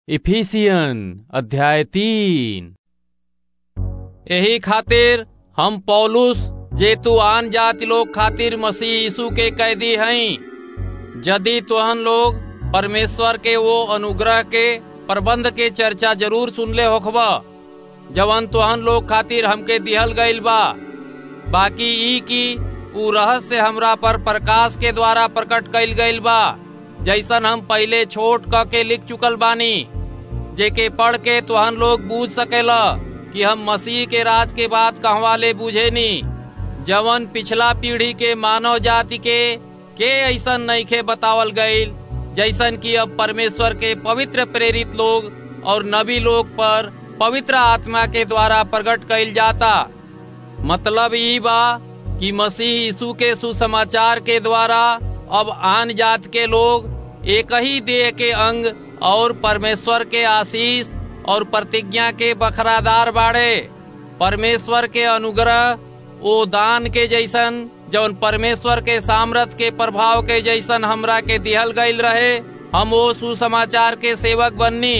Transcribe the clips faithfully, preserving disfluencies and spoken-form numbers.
Ephesian अध्याय तीन। यही खातिर हम पौलुस जे तू आन जाति लोग खातिर मसीह यीशु के कैदी हई, यदि तुहन लोग परमेश्वर के वो अनुग्रह के प्रबंध के चर्चा जरूर सुनले होखबा जवन तुहन लोग खातिर हमके दिहल गईल बा। बाकी ई की ऊ रहस्य हमरा पर प्रकाश के द्वारा प्रकट कईल गईल बा, जैसन हम पहले छोट क के लिख चुकल बानी, जेके पढ़ के तुहन लोग बूझ सकेला कि हम मसीह के राज के बात कहवा ले बूझेनी, जवन पिछला पीढ़ी के मानव जाति के के ऐसन नइखे बतावल गईल, जैसन कि अब परमेश्वर के पवित्र प्रेरित लोग और नबी लोग पर पवित्र आत्मा के द्वारा प्रकट कईल जाता। मतलब ई बा कि मसीह यीशु के सुसमाचार के द्वारा अब आन जात के लोग एक ही देह के अंग और परमेश्वर के आशीष और प्रतिज्ञा के बखरादार बाड़े। परमेश्वर के अनुग्रह ओ दान के जैसन जौन परमेश्वर के सामर्थ के प्रभाव के जैसन हमरा के दिहल गईल रहे, हम वो सुसमाचार के सेवक बननी।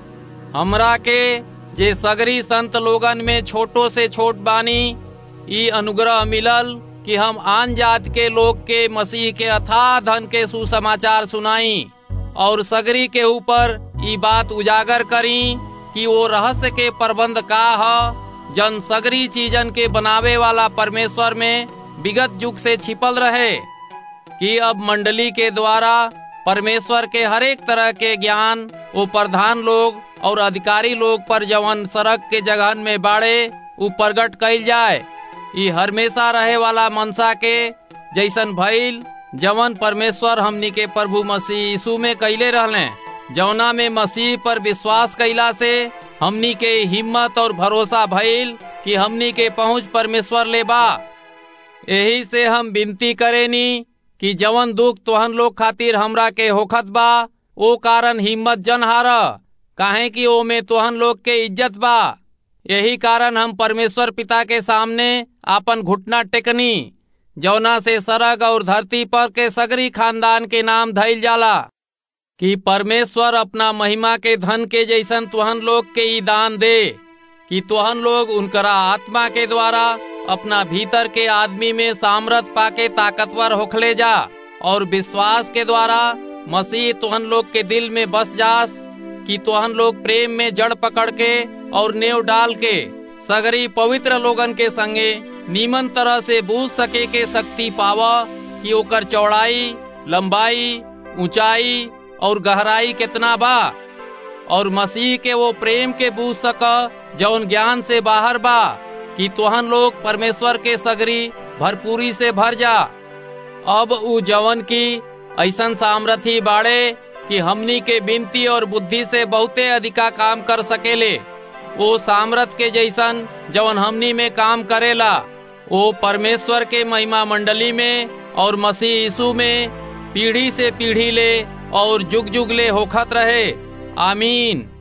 हमरा के जे सगरी संत लोगन में छोटो से छोट बानी, ई अनुग्रह मिलल कि हम आन जात के लोग के मसीह के अथाह धन के सुसमाचार सुनाई और सगरी के ऊपर ई बात उजागर करी कि वो रहस्य के प्रबंध का है जन सगरी चीजन के बनावे वाला परमेश्वर में विगत युग से छिपल रहे, कि अब मंडली के द्वारा परमेश्वर के हरेक तरह के ज्ञान वो प्रधान लोग और अधिकारी लोग पर जवन सड़क के जगहन में बाड़े उ प्रगट कईल जाए। ई हमेशा रहे वाला मनसा के जैसन भइल जवन परमेश्वर हमनी के प्रभु मसीह यीशु में कैले रहले, जौना में मसीह पर विश्वास कैला से हमनी के हिम्मत और भरोसा भइल कि हमनी के पहुंच परमेश्वर ले बा। यही से हम विनती करेनी कि जवन दुख तुहन लोग खातिर हमरा के होखत बा ओ कारण हिम्मत जन हारा, काहे कि ओ में तुहन लोग के इज्जत बा। यही कारण हम परमेश्वर पिता के सामने आपन घुटना टेकनी, जौना से सरग और धरती पर के सगरी खानदान के नाम धइल जाला, कि परमेश्वर अपना महिमा के धन के जैसन तुहन लोग के ई दान दे कि तुहन लोग उनकरा आत्मा के द्वारा अपना भीतर के आदमी में सामर्थ पाके ताकतवर होखले जा और विश्वास के द्वारा मसीह तुहन लोग के दिल में बस जास, कि तुहन लोग प्रेम में जड़ पकड़ के और नेव डाल के सगरी पवित्र लोगन के संगे नीमन तरह से बूझ सके के शक्ति पावा कि ओकर चौड़ाई, लंबाई, ऊंचाई और गहराई कितना बा, और मसीह के वो प्रेम के बूझ सका जौन ज्ञान से बाहर बा, कि तुहन लोग परमेश्वर के सगरी भरपूरी से भर जा। अब उ जवन की ऐसन सामर्थी बाड़े कि हमनी के विनती और बुद्धि से बहुते अधिका काम कर सकेले, वो सामर्थ के जैसन जवन हमनी में काम करेला, वो परमेश्वर के महिमा मंडली में और मसीह यीशु में पीढ़ी से पीढ़ी ले और जुग जुग ले होखत रहे। आमीन।